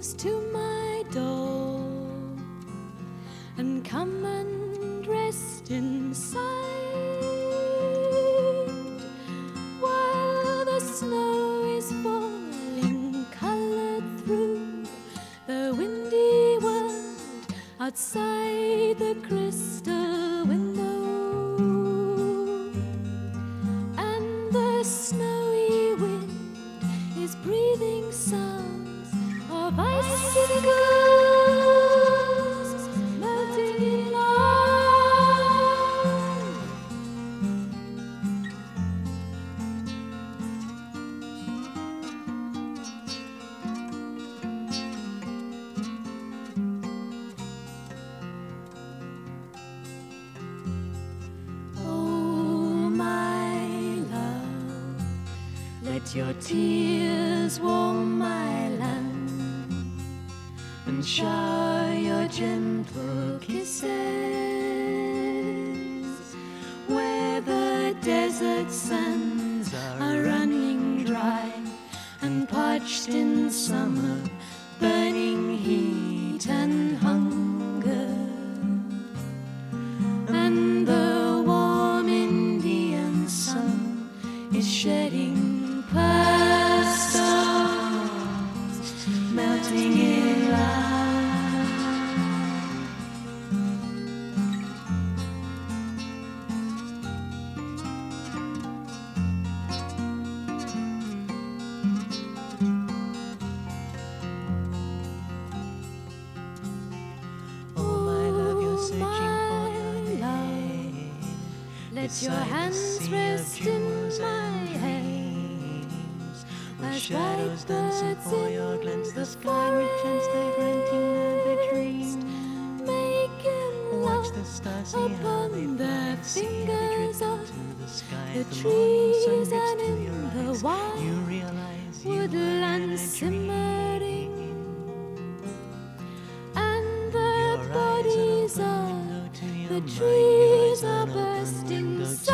comes to my door and come and rest inside while the snow is falling, colored through the windy world outside the crystal window, and the snowy wind is breathing sounds of icicles melting in love. Oh, my love, let your tears warm my land and shower your gentle kisses where the desert sands are running dry and parched in summer, burning heat and hunger, and the warm Indian sun is shedding past stars, melting in love. Oh, my love, you're searching for your name. Let your Beside the hands sea of rest in jewels my and hand dreams, with as shadows white dancing birds for your in glance, the the sky rechants their glinting never forest, dream. making Watch love the stars see how they upon fly, the see how they fingers drift of into the sky. the The morning sun trees drips and to in your the eyes. wild You realize you are in woodlands a simmering, dream. and the Your eyes bodies are an of open window to your the mind. Your trees eyes are an open bursting window to